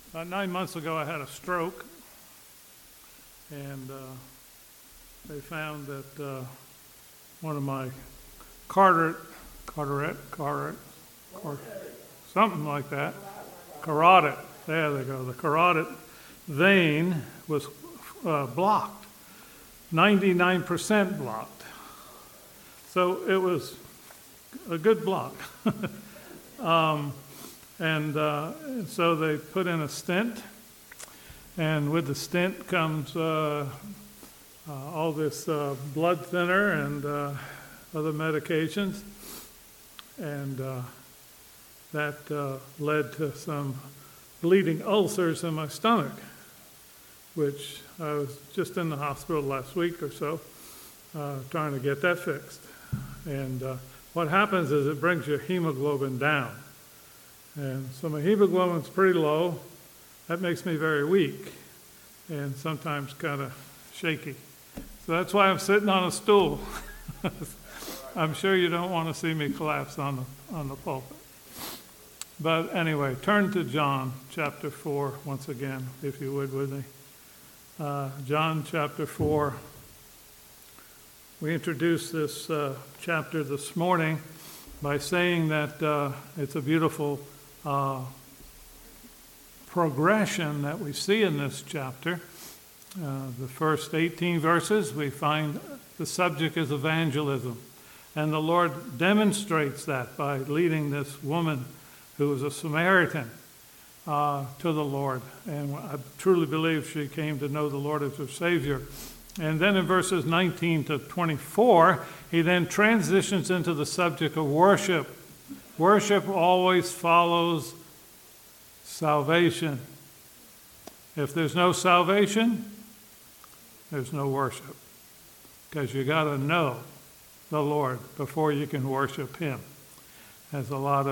About 9 months ago, I had a stroke, and they found that one of my carotid, something like that, carotid, there they go, the carotid vein was blocked, 99% blocked. So it was a good block. And so they put in a stent, and with the stent comes all this blood thinner and other medications, and that led to some bleeding ulcers in my stomach, which I was just in the hospital last week or so trying to get that fixed. And what happens is it brings your hemoglobin down. And so my hemoglobin's pretty low. That makes me very weak and sometimes kind of shaky. So that's why I'm sitting on a stool. I'm sure you don't want to see me collapse on the pulpit. But anyway, turn to John chapter 4 once again, if you would with me. John chapter 4. We introduced this chapter this morning by saying that it's a beautiful progression that we see in this chapter. The first 18 verses, we find the subject is evangelism. And the Lord demonstrates that by leading this woman who was a Samaritan to the Lord. And I truly believe she came to know the Lord as her Savior. And then in verses 19 to 24, he then transitions into the subject of worship. Worship always follows salvation. If there's no salvation, there's no worship. Because you got to know the Lord before you can worship him. There's a lot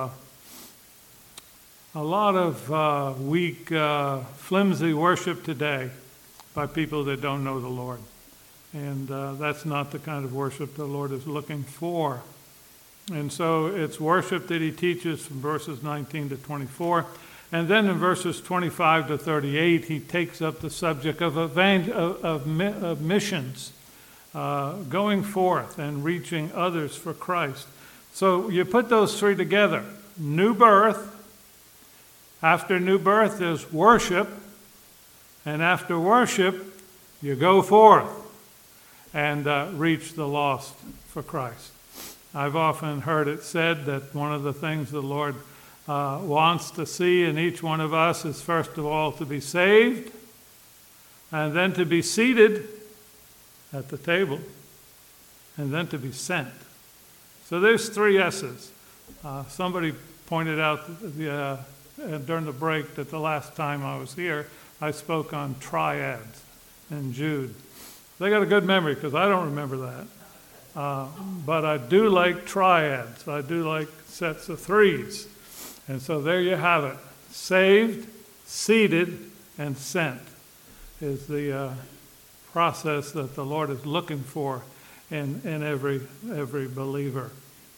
of weak, flimsy worship today by people that don't know the Lord. And that's not the kind of worship the Lord is looking for. And so it's worship that he teaches from verses 19 to 24. And then in verses 25 to 38, he takes up the subject of missions, going forth and reaching others for Christ. So you put those three together. New birth. After new birth is worship. And after worship, you go forth and reach the lost for Christ. I've often heard it said that one of the things the Lord wants to see in each one of us is, first of all, to be saved, and then to be seated at the table, and then to be sent. So there's three S's. Somebody pointed out during the break that the last time I was here, I spoke on triads in Jude. They got a good memory because I don't remember that. But I do like triads. I do like sets of threes. And so there you have it. Saved, seated, and sent is the process that the Lord is looking for in every believer.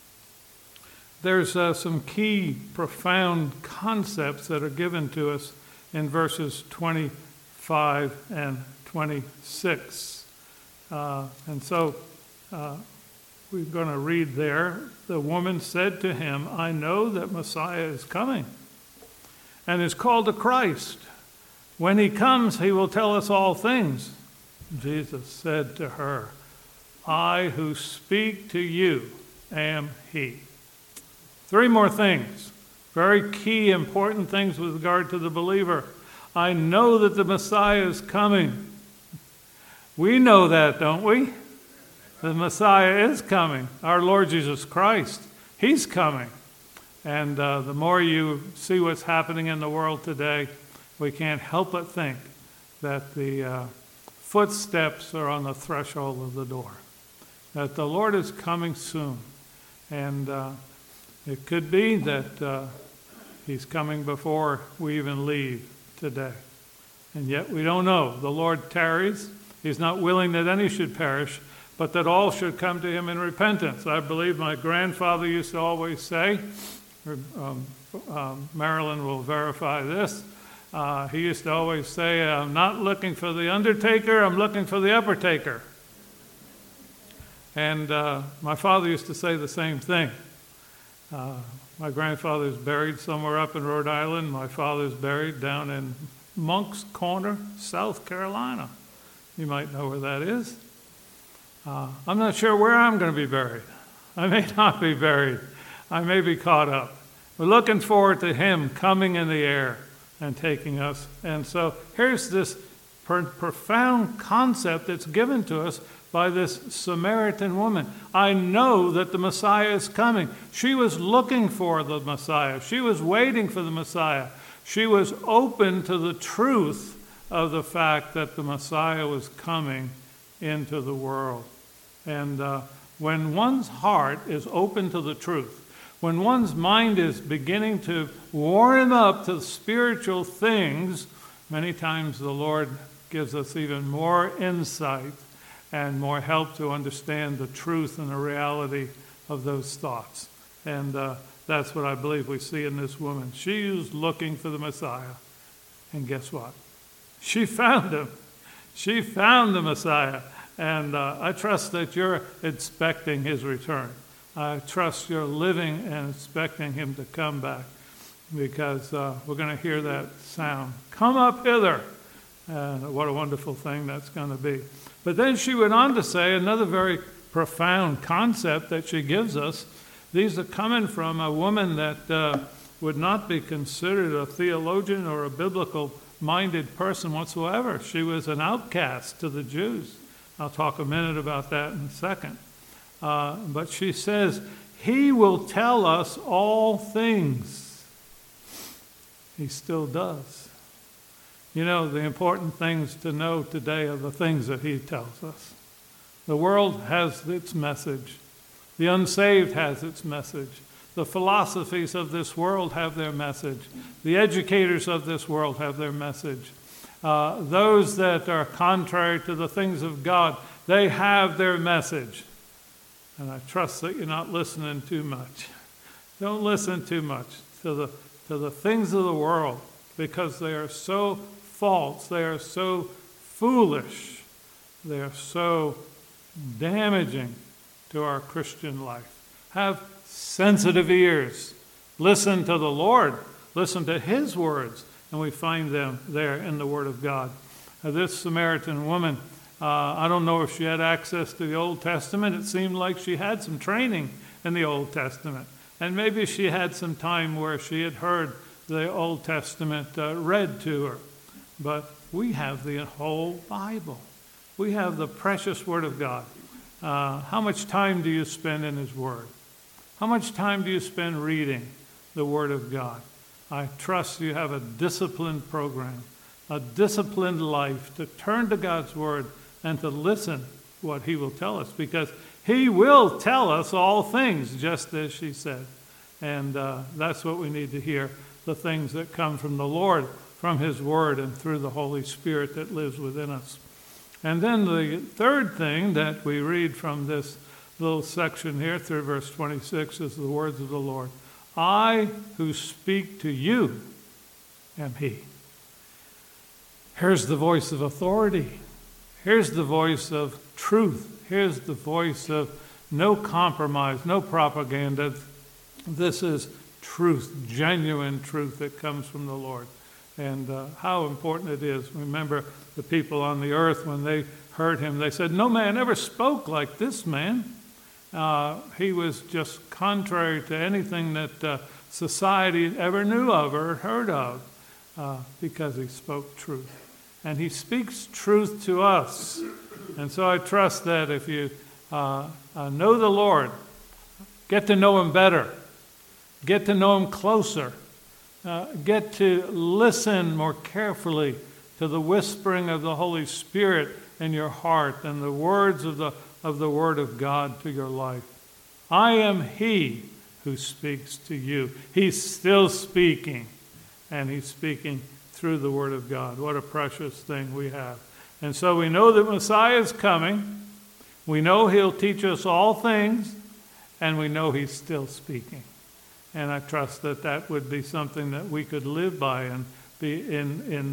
There's some key, profound concepts that are given to us in verses 25 and 26. And so we're going to read there. The woman said to him, I know that Messiah is coming and is called the Christ. When he comes, he will tell us all things. Jesus said to her, I who speak to you am he. Three more things, very key, important things with regard to the believer. I know that the Messiah is coming. We know that, don't we? The Messiah is coming, our Lord Jesus Christ. He's coming. And the more you see what's happening in the world today, we can't help but think that the footsteps are on the threshold of the door, that the Lord is coming soon. And it could be that he's coming before we even leave today. And yet we don't know. The Lord tarries. He's not willing that any should perish, but that all should come to him in repentance. I believe my grandfather used to always say, Marilyn will verify this, He used to always say, I'm not looking for the undertaker, I'm looking for the upper-taker. And my father used to say the same thing. My grandfather's buried somewhere up in Rhode Island. My father's buried down in Moncks Corner, South Carolina. You might know where that is. I'm not sure where I'm going to be buried. I may not be buried. I may be caught up. We're looking forward to him coming in the air and taking us. And so here's this profound concept that's given to us by this Samaritan woman. I know that the Messiah is coming. She was looking for the Messiah. She was waiting for the Messiah. She was open to the truth of the fact that the Messiah was coming into the world. And when one's heart is open to the truth, when one's mind is beginning to warm up to spiritual things, many times the Lord gives us even more insight and more help to understand the truth and the reality of those thoughts. And that's what I believe we see in this woman. She was looking for the Messiah. And guess what? She found him. She found the Messiah. And I trust that you're expecting his return. I trust you're living and expecting him to come back, because we're going to hear that sound. Come up hither. And what a wonderful thing that's going to be. But then she went on to say another very profound concept that she gives us. These are coming from a woman that would not be considered a theologian or a biblical-minded person whatsoever. She was an outcast to the Jews. I'll talk a minute about that in a second. But she says, he will tell us all things. He still does. You know, the important things to know today are the things that he tells us. The world has its message. The unsaved has its message. The philosophies of this world have their message. The educators of this world have their message. Those that are contrary to the things of God, they have their message. And I trust that you're not listening too much. Don't listen too much to the things of the world, because they are so false, they are so foolish, they are so damaging to our Christian life. Have sensitive ears. Listen to the Lord. Listen to his words. And we find them there in the Word of God. This Samaritan woman, I don't know if she had access to the Old Testament. It seemed like she had some training in the Old Testament. And maybe she had some time where she had heard the Old Testament read to her. But we have the whole Bible. We have the precious Word of God. How much time do you spend in his Word? How much time do you spend reading the Word of God? I trust you have a disciplined program, a disciplined life to turn to God's Word and to listen what he will tell us, because he will tell us all things, just as she said. And that's what we need to hear, the things that come from the Lord, from his Word, and through the Holy Spirit that lives within us. And then the third thing that we read from this little section here through verse 26 is the words of the Lord. I who speak to you am he. Here's the voice of authority. Here's the voice of truth. Here's the voice of no compromise, no propaganda. This is truth, genuine truth that comes from the Lord. And how important it is. Remember the people on the earth, when they heard him, they said, no man ever spoke like this man. He was just contrary to anything that society ever knew of or heard of, because he spoke truth. And he speaks truth to us. And so I trust that if you know the Lord, get to know him better, get to know him closer, get to listen more carefully to the whispering of the Holy Spirit in your heart and the words of the Word of God to your life. I am he who speaks to you. He's still speaking, and he's speaking through the Word of God. What a precious thing we have. And so we know that Messiah is coming. We know he'll teach us all things, and we know he's still speaking. And I trust that that would be something that we could live by and be in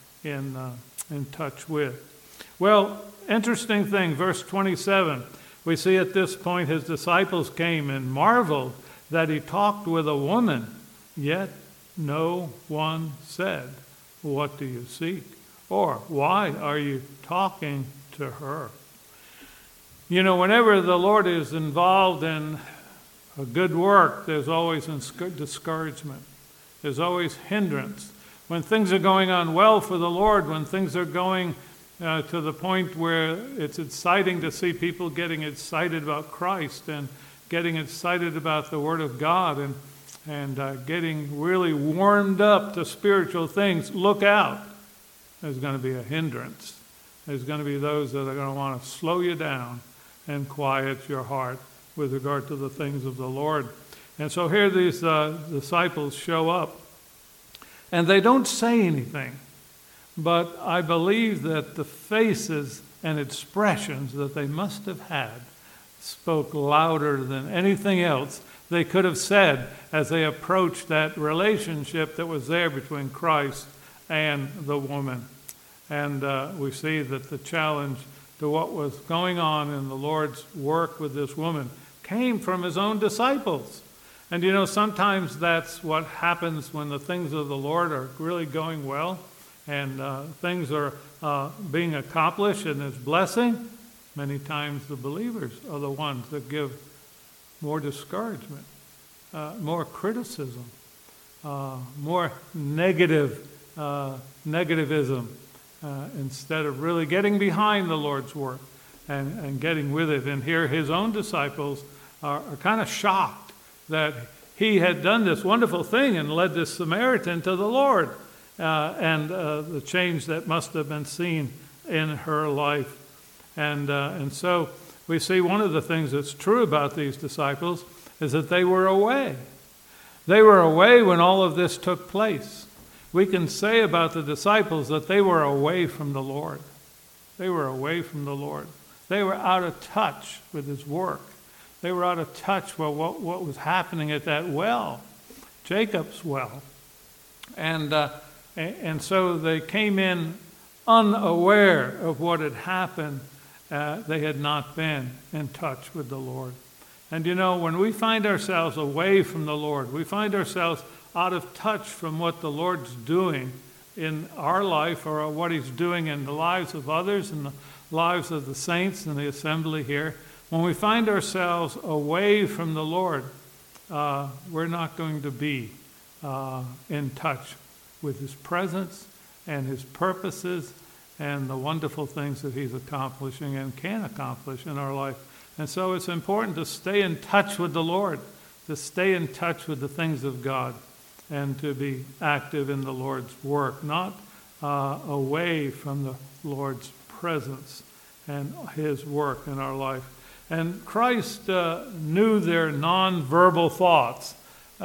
touch with. Well, interesting thing, verse 27. We see at this point his disciples came and marveled that he talked with a woman, yet no one said, "What do you seek?" Or, "Why are you talking to her?" You know, whenever the Lord is involved in a good work, there's always discouragement. There's always hindrance. When things are going on well for the Lord, when things are going to the point where it's exciting to see people getting excited about Christ and getting excited about the Word of God and getting really warmed up to spiritual things, look out. There's going to be a hindrance. There's going to be those that are going to want to slow you down and quiet your heart with regard to the things of the Lord. And so here these disciples show up, and they don't say anything. But I believe that the faces and expressions that they must have had spoke louder than anything else they could have said as they approached that relationship that was there between Christ and the woman. And we see that the challenge to what was going on in the Lord's work with this woman came from his own disciples. And you know, sometimes that's what happens when the things of the Lord are really going well and things are being accomplished and there's blessing. Many times the believers are the ones that give more discouragement, more criticism, more negativism, instead of really getting behind the Lord's work and getting with it. And here his own disciples are kind of shocked that he had done this wonderful thing and led this Samaritan to the Lord. And the change that must have been seen in her life. And so we see one of the things that's true about these disciples is that they were away. They were away when all of this took place. We can say about the disciples that they were away from the Lord. They were away from the Lord. They were out of touch with his work. They were out of touch with what was happening at that well, Jacob's well. And so they came in unaware of what had happened. They had not been in touch with the Lord. And you know, when we find ourselves away from the Lord, we find ourselves out of touch from what the Lord's doing in our life or what he's doing in the lives of others and the lives of the saints in the assembly here. When we find ourselves away from the Lord, we're not going to be in touch with his presence and his purposes and the wonderful things that he's accomplishing and can accomplish in our life. And so it's important to stay in touch with the Lord, to stay in touch with the things of God, and to be active in the Lord's work, not away from the Lord's presence and his work in our life. And Christ knew their nonverbal thoughts.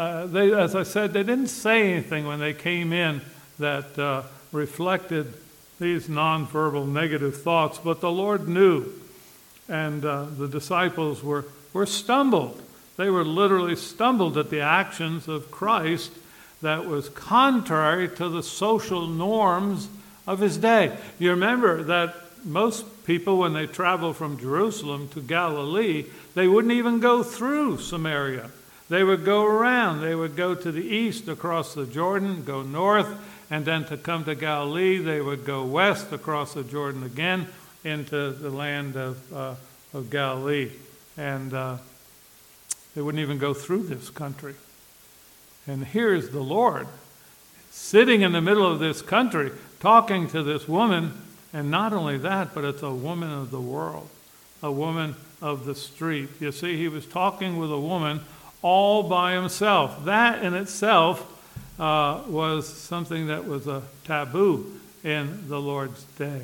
As I said, they didn't say anything when they came in that reflected these nonverbal negative thoughts, but the Lord knew. And the disciples were stumbled. They were literally stumbled at the actions of Christ that was contrary to the social norms of his day. You remember that most people, when they travel from Jerusalem to Galilee, they wouldn't even go through Samaria. They would go around. They would go to the east across the Jordan, go north, and then to come to Galilee, they would go west across the Jordan again into the land of Galilee. And they wouldn't even go through this country. And here's the Lord sitting in the middle of this country, talking to this woman. And not only that, but it's a woman of the world, a woman of the street. You see, he was talking with a woman all by himself. That in itself was something that was a taboo in the Lord's day.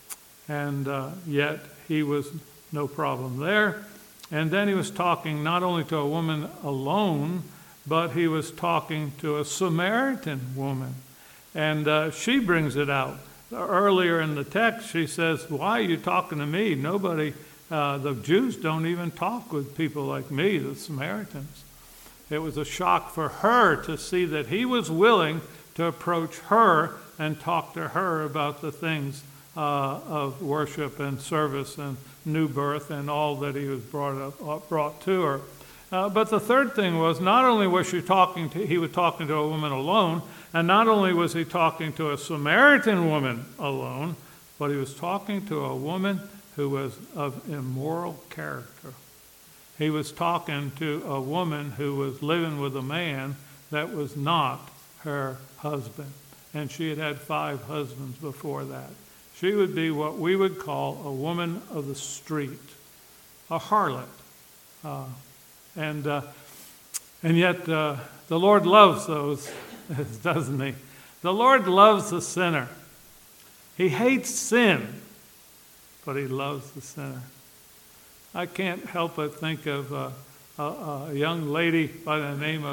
And yet he was no problem there. And then he was talking not only to a woman alone, but he was talking to a Samaritan woman. And she brings it out. Earlier in the text, she says, "Why are you talking to me? Nobody, the Jews don't even talk with people like me, the Samaritans." It was a shock for her to see that he was willing to approach her and talk to her about the things of worship and service and new birth and all that he was brought to her. But the third thing was, not only was he was talking to a woman alone, and not only was he talking to a Samaritan woman alone, but he was talking to a woman who was of immoral character. He was talking to a woman who was living with a man that was not her husband. And she had had 5 husbands before that. She would be what we would call a woman of the street, a harlot. And yet the Lord loves those, doesn't he? The Lord loves the sinner. He hates sin, but he loves the sinner. I can't help but think of a young lady by the name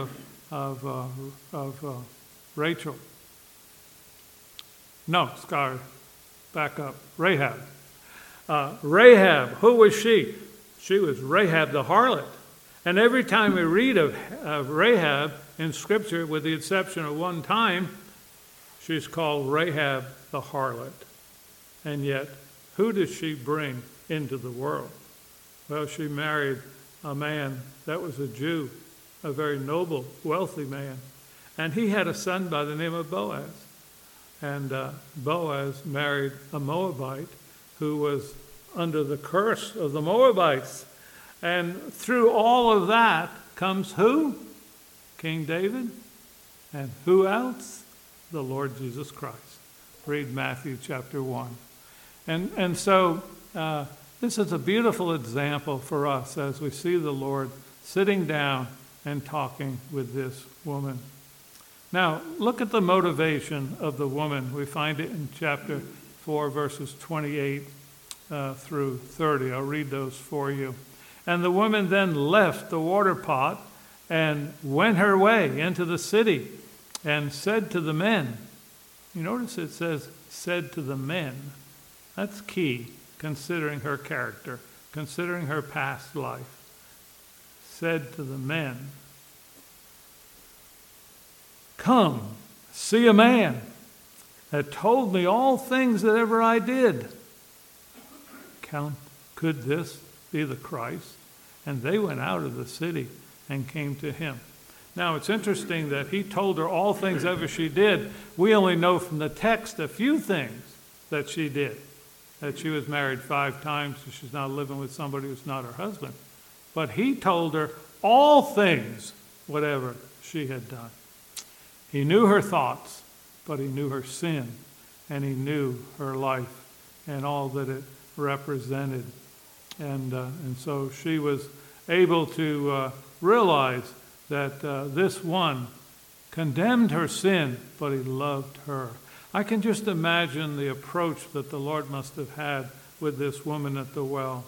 of Rachel. No, sorry, back up. Rahab. Rahab, who was she? She was Rahab the harlot. And every time we read of Rahab in Scripture, with the exception of one time, she's called Rahab the harlot. And yet, who does she bring into the world? Well, she married a man that was a Jew, a very noble, wealthy man. And he had a son by the name of Boaz. And Boaz married a Moabite who was under the curse of the Moabites. And through all of that comes who? King David. And who else? The Lord Jesus Christ. Read Matthew chapter 1. And so this is a beautiful example for us as we see the Lord sitting down and talking with this woman. Now, look at the motivation of the woman. We find it in chapter 4, verses 28 through 30. I'll read those for you. And the woman then left the water pot and went her way into the city and said to the men. You notice it says, said to the men. That's key, considering her character, considering her past life. Said to the men, come, see a man that told me all things that ever I did. Could this be the Christ? And they went out of the city and came to him. Now, it's interesting that he told her all things ever she did. We only know from the text a few things that she did. That she was married 5 times, so she's now living with somebody who's not her husband. But he told her all things, whatever she had done. He knew her thoughts, but he knew her sin, and he knew her life and all that it represented. And so she was able to realize that this one condemned her sin, but he loved her. I can just imagine the approach that the Lord must have had with this woman at the well.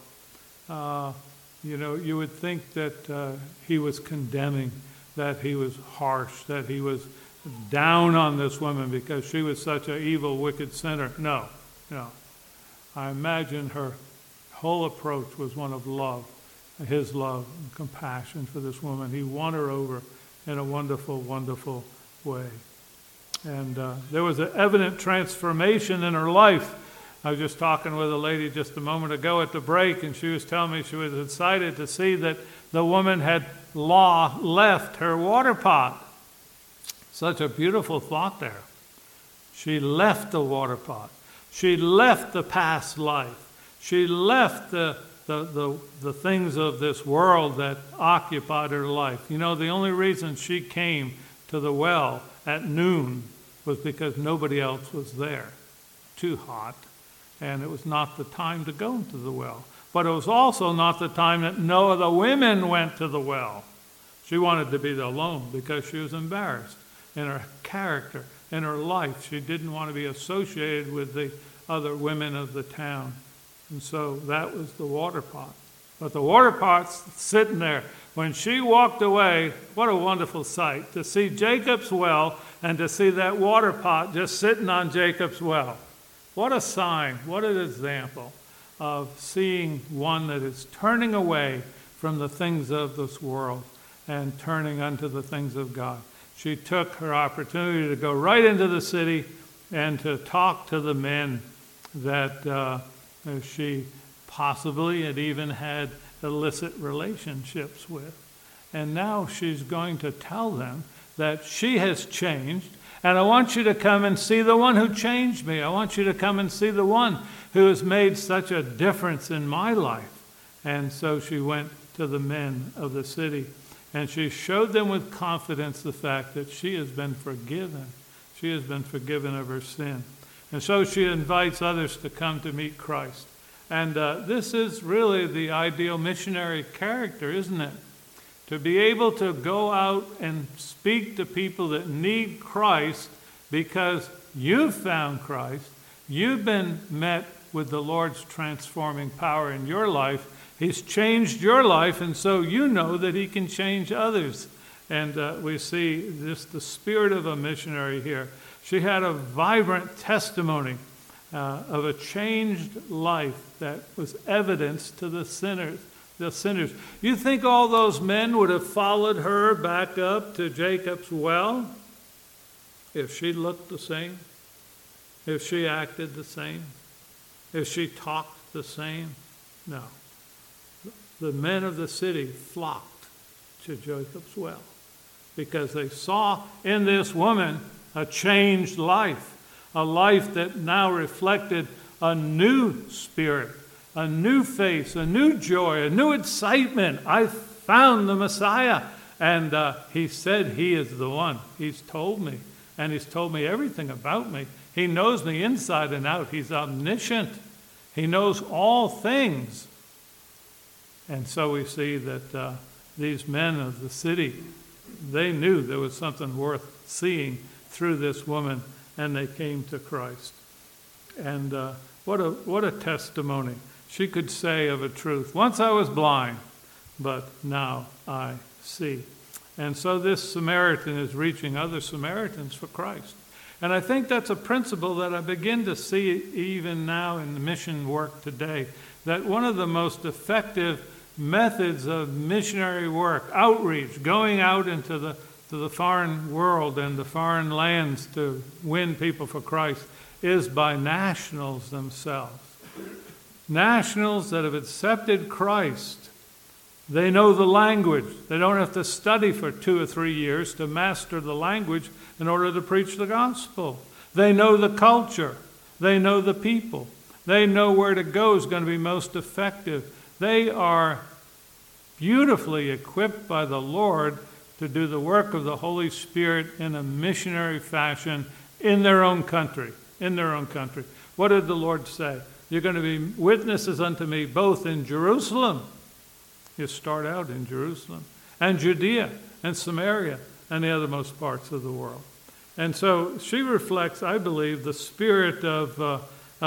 You would think that he was condemning, that he was harsh, that he was down on this woman because she was such an evil, wicked sinner. No. I imagine her whole approach was one of love, his love and compassion for this woman. He won her over in a wonderful, wonderful way. And there was an evident transformation in her life. I was just talking with a lady just a moment ago at the break, and she was telling me she was excited to see that the woman had left her water pot. Such a beautiful thought there. She left the water pot. She left the past life. She left the things of this world that occupied her life. The only reason she came to the well at noon was because nobody else was there. Too hot. And it was not the time to go to the well. But it was also not the time that no other women went to the well. She wanted to be alone because she was embarrassed in her character, in her life. She didn't want to be associated with the other women of the town. And so that was the water pot. But the water pot's sitting there. When she walked away, what a wonderful sight to see Jacob's well and to see that water pot just sitting on Jacob's well. What a sign, what an example of seeing one that is turning away from the things of this world and turning unto the things of God. she took her opportunity to go right into the city and to talk to the men that she possibly had even had illicit relationships with. And now she's going to tell them that she has changed, and I want you to come and see the one who changed me. I want you to come and see the one who has made such a difference in my life. And so she went to the men of the city, and she showed them with confidence the fact that she has been forgiven. She has been forgiven of her sin. And so she invites others to come to meet Christ. And this is really the ideal missionary character, isn't it? To be able to go out and speak to people that need Christ because you've found Christ. You've been met with the Lord's transforming power in your life. He's changed your life, and so you know that he can change others. And we see just the spirit of a missionary here. She had a vibrant testimony of a changed life that was evidence to the sinners. You think all those men would have followed her back up to Jacob's well if she looked the same, if she acted the same, if she talked the same? No. The men of the city flocked to Jacob's well because they saw in this woman a changed life, a life that now reflected a new spirit, a new face, a new joy, a new excitement. I found the Messiah. And he said he is the one. He's told me. And he's told me everything about me. He knows me inside and out. He's omniscient. He knows all things. And so we see that these men of the city, they knew there was something worth seeing through this woman, and they came to Christ. And what a testimony. She could say of a truth, once I was blind, but now I see. And so this Samaritan is reaching other Samaritans for Christ. And I think that's a principle that I begin to see even now in the mission work today, that one of the most effective methods of missionary work, outreach, going out into the foreign world and the foreign lands to win people for Christ, is by nationals themselves. Nationals that have accepted Christ. They know the language. They don't have to study for 2 or 3 years to master the language in order to preach the gospel. They know the culture. They know the people. They know where to go is going to be most effective. They are beautifully equipped by the Lord to do the work of the Holy Spirit in a missionary fashion in their own country. In their own country. What did the Lord say? You're going to be witnesses unto me both in Jerusalem. You start out in Jerusalem. And Judea and Samaria and the othermost parts of the world. And so she reflects, I believe, the spirit of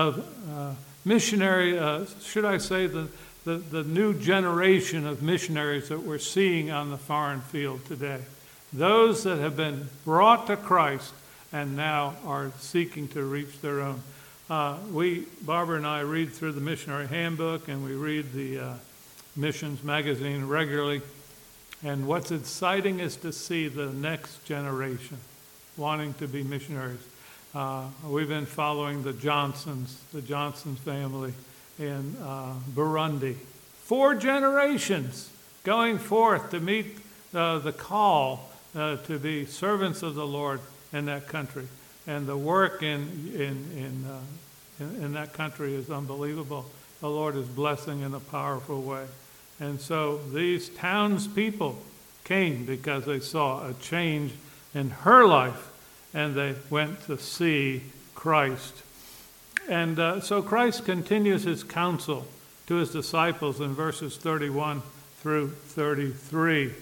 missionary, should I say, the new generation of missionaries that we're seeing on the foreign field today. Those that have been brought to Christ and now are seeking to reach their own. Barbara and I read through the missionary handbook, and we read the missions magazine regularly. And what's exciting is to see the next generation wanting to be missionaries. We've been following the Johnson family in Burundi. 4 generations going forth to meet the call to be servants of the Lord in that country. And the work in that country is unbelievable. The Lord is blessing in a powerful way. And so these townspeople came because they saw a change in her life, and they went to see Christ. And so Christ continues his counsel to his disciples in verses 31 through 33.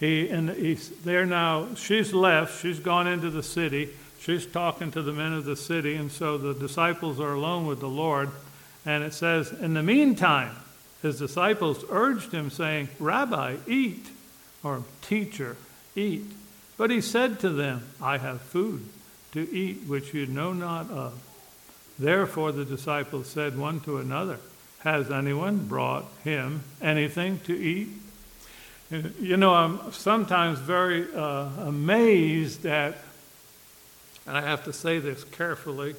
She's left, she's gone into the city, she's talking to the men of the city, and so the disciples are alone with the Lord. And it says, in the meantime, his disciples urged him, saying, Rabbi, eat, or teacher, eat. But he said to them, I have food to eat which you know not of. Therefore the disciples said one to another, has anyone brought him anything to eat? You know, I'm sometimes very amazed at, and I have to say this carefully,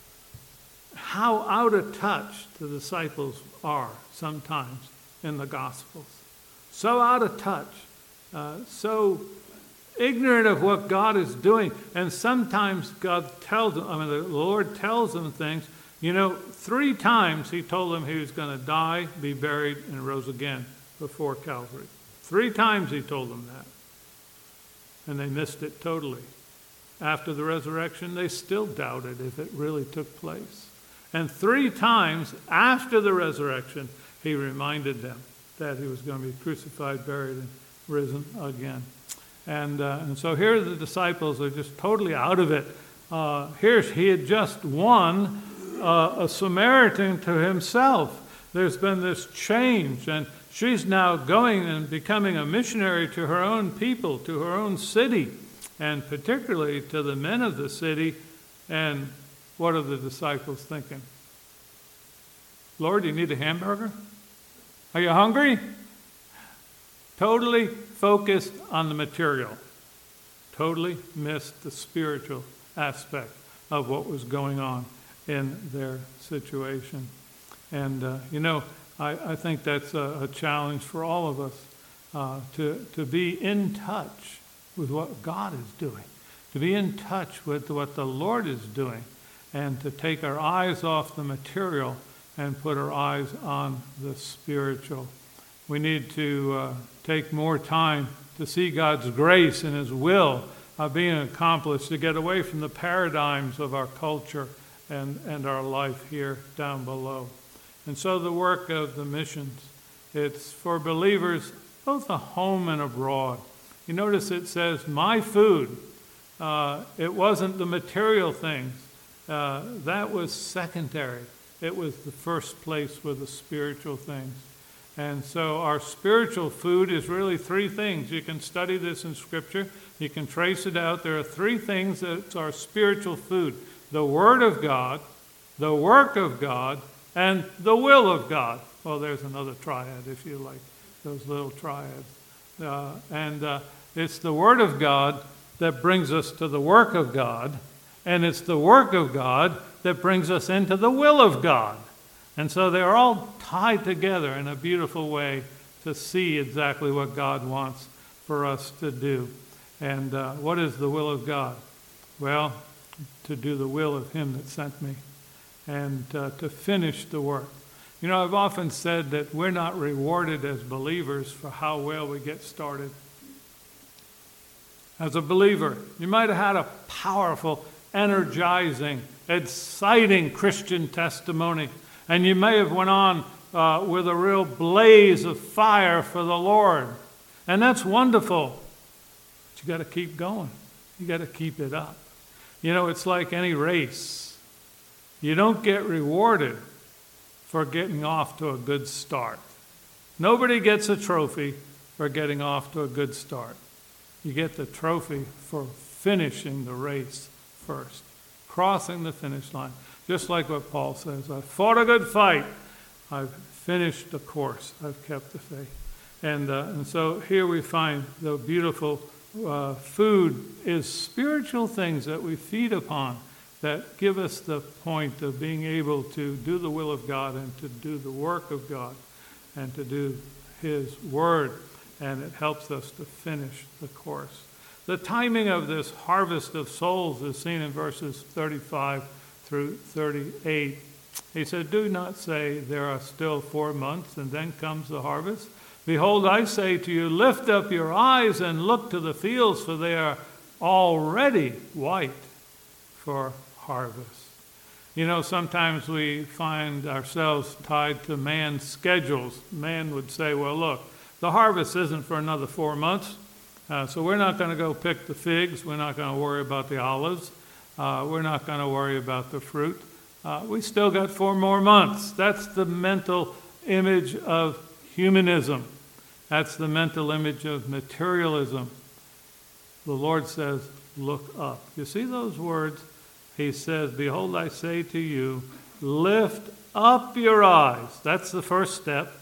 how out of touch the disciples are sometimes in the Gospels. So out of touch, so ignorant of what God is doing. And sometimes God tells them, the Lord tells them things. You know, 3 times he told them he was going to die, be buried, and rose again before Calvary. 3 times he told them that. And they missed it totally. After the resurrection, they still doubted if it really took place. And 3 times after the resurrection, he reminded them that he was going to be crucified, buried, and risen again. And so here the disciples are just totally out of it. He had just won a Samaritan to himself. There's been this change, and she's now going and becoming a missionary to her own people, to her own city, and particularly to the men of the city. And what are the disciples thinking? Lord, you need a hamburger? Are you hungry? Totally focused on the material. Totally missed the spiritual aspect of what was going on in their situation. And, I think that's a challenge for all of us, to be in touch with what God is doing, to be in touch with what the Lord is doing, and to take our eyes off the material and put our eyes on the spiritual. We need to take more time to see God's grace and His will being accomplished, to get away from the paradigms of our culture and our life here down below. And so the work of the missions, it's for believers both at home and abroad. You notice it says, my food. It wasn't the material things. That was secondary. It was the first place with the spiritual things. And so our spiritual food is really 3 things. You can study this in Scripture. You can trace it out. There are 3 things that's our spiritual food. The Word of God, the work of God, and the will of God. Well, there's another triad, if you like, those little triads. It's the Word of God that brings us to the work of God, and it's the work of God that brings us into the will of God. And so they're all tied together in a beautiful way to see exactly what God wants for us to do. And what is the will of God? Well, to do the will of Him that sent me, and to finish the work. You know, I've often said that we're not rewarded as believers for how well we get started. As a believer, you might have had a powerful, energizing, exciting Christian testimony, and you may have went on with a real blaze of fire for the Lord. And that's wonderful. But you got to keep going. You got to keep it up. You know, it's like any race. You don't get rewarded for getting off to a good start. Nobody gets a trophy for getting off to a good start. You get the trophy for finishing the race first, crossing the finish line. Just like what Paul says, I've fought a good fight. I've finished the course. I've kept the faith. And so here we find the beautiful food is spiritual things that we feed upon that give us the point of being able to do the will of God and to do the work of God and to do His Word. And it helps us to finish the course. The timing of this harvest of souls is seen in verses 35 through 38. He said, do not say there are still 4 months and then comes the harvest. Behold, I say to you, lift up your eyes and look to the fields, for they are already white for harvest. You know, sometimes we find ourselves tied to man's schedules. Man would say, well, look, the harvest isn't for another 4 months, so we're not going to go pick the figs. We're not going to worry about the olives. We're not going to worry about the fruit. We still got 4 more months. That's the mental image of humanism. That's the mental image of materialism. The Lord says, look up. You see those words? He says, behold, I say to you, lift up your eyes. That's the first step.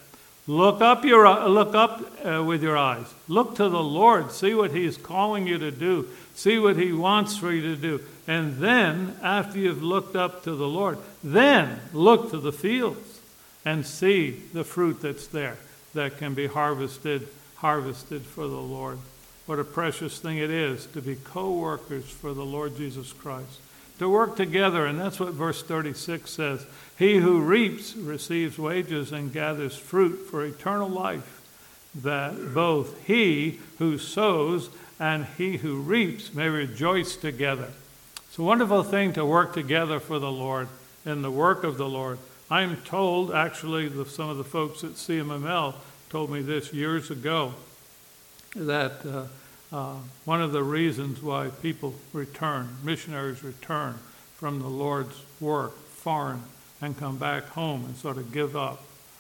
Look up with your eyes. Look to the Lord. See what He's calling you to do. See what He wants for you to do. And then, after you've looked up to the Lord, then look to the fields and see the fruit that's there that can be harvested for the Lord. What a precious thing it is to be co-workers for the Lord Jesus Christ. To work together, and that's what verse 36 says. He who reaps receives wages and gathers fruit for eternal life, that both he who sows and he who reaps may rejoice together. It's a wonderful thing to work together for the Lord in the work of the Lord. I'm told, actually, some of the folks at CMML told me this years ago, that one of the reasons why missionaries return from the Lord's work, foreign, and come back home and sort of give up,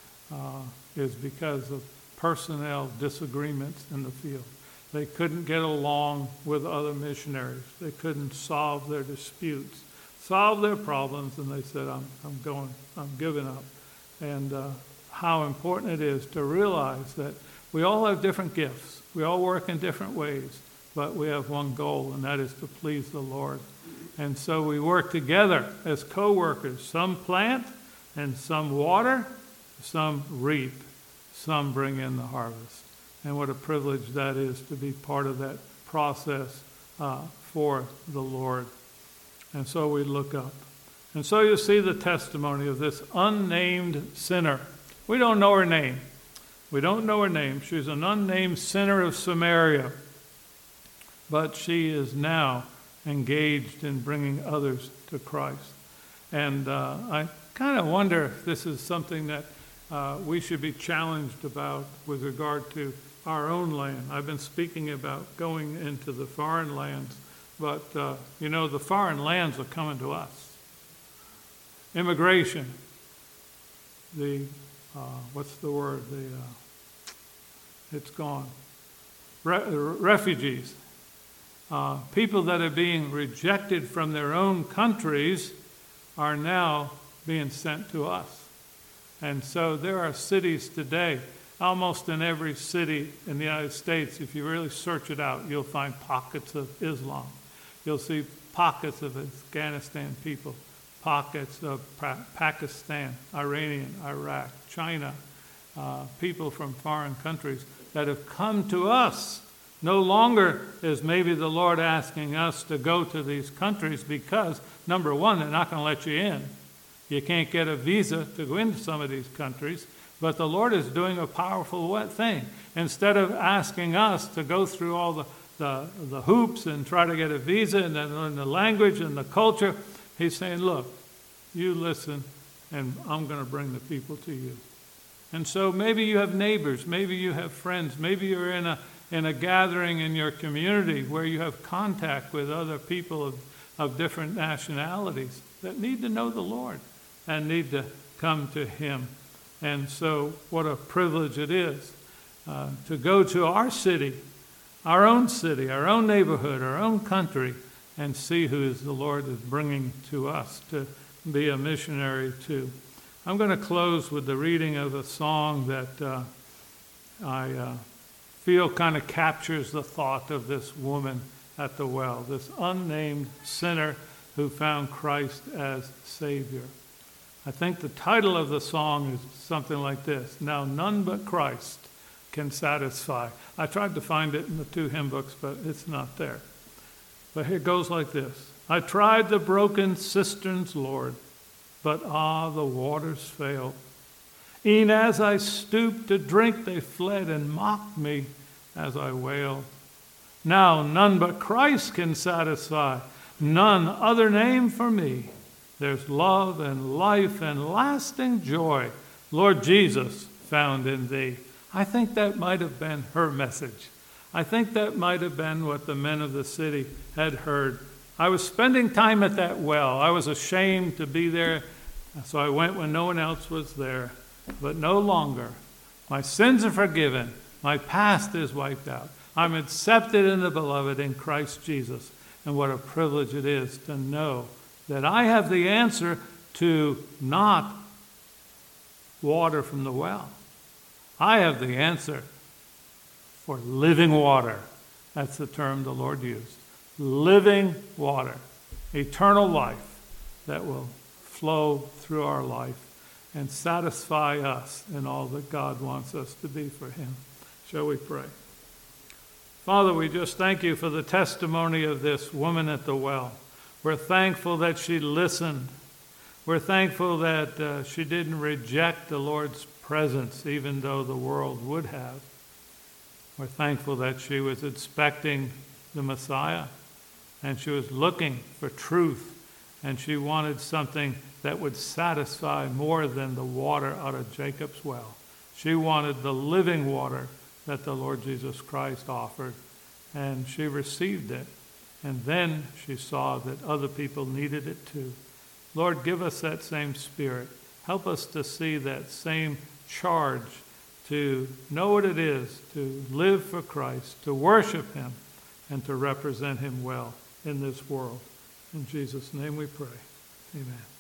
is because of personnel disagreements in the field. They couldn't get along with other missionaries. They couldn't solve their disputes, solve their problems, and they said, I'm giving up. And how important it is to realize that we all have different gifts. We all work in different ways, but we have one goal, and that is to please the Lord. And so we work together as co-workers. Some plant and some water, some reap, some bring in the harvest. And what a privilege that is to be part of that process for the Lord. And so we look up. And so you see the testimony of this unnamed sinner. We don't know her name. We don't know her name. She's an unnamed sinner of Samaria. But she is now engaged in bringing others to Christ. And I kind of wonder if this is something that we should be challenged about with regard to our own land. I've been speaking about going into the foreign lands, but the foreign lands are coming to us. Immigration, it's gone. Refugees, people that are being rejected from their own countries are now being sent to us. And so there are cities today, almost in every city in the United States, if you really search it out, you'll find pockets of Islam. You'll see pockets of Afghanistan people, pockets of Pakistan, Iranian, Iraq, China, people from foreign countries that have come to us. No longer is maybe the Lord asking us to go to these countries because, number one, they're not going to let you in. You can't get a visa to go into some of these countries. But the Lord is doing a powerful thing. Instead of asking us to go through all the hoops and try to get a visa and then learn the language and the culture, He's saying, look, you listen, and I'm going to bring the people to you. And so maybe you have neighbors, maybe you have friends, maybe you're in a gathering in your community where you have contact with other people of different nationalities that need to know the Lord and need to come to Him. And so what a privilege it is to go to our city, our own neighborhood, our own country, and see who the Lord is bringing to us to be a missionary to. I'm going to close with the reading of a song that I feel kind of captures the thought of this woman at the well, this unnamed sinner who found Christ as Savior. I think the title of the song is something like this: Now None But Christ Can Satisfy. I tried to find it in the 2 hymn books, but it's not there. But it goes like this: I tried the broken cisterns, Lord, but the waters failed. E'en as I stooped to drink, they fled and mocked me as I wailed. Now none but Christ can satisfy, none other name for me. There's love and life and lasting joy, Lord Jesus, found in Thee. I think that might have been her message. I think that might have been what the men of the city had heard. I was spending time at that well. I was ashamed to be there, so I went when no one else was there. But no longer. My sins are forgiven. My past is wiped out. I'm accepted in the beloved in Christ Jesus. And what a privilege it is to know that I have the answer to not water from the well. I have the answer for living water. That's the term the Lord used. Living water, eternal life that will flow through our life and satisfy us in all that God wants us to be for him. Shall we pray? Father, we just thank you for the testimony of this woman at the well. We're thankful that she listened. We're thankful that she didn't reject the Lord's presence, even though the world would have. We're thankful that she was expecting the Messiah, and she was looking for truth, and she wanted something that would satisfy more than the water out of Jacob's well. She wanted the living water that the Lord Jesus Christ offered, and she received it. And then she saw that other people needed it too. Lord, give us that same spirit. Help us to see that same charge to know what it is to live for Christ, to worship him, and to represent him well in this world. In Jesus' name we pray. Amen.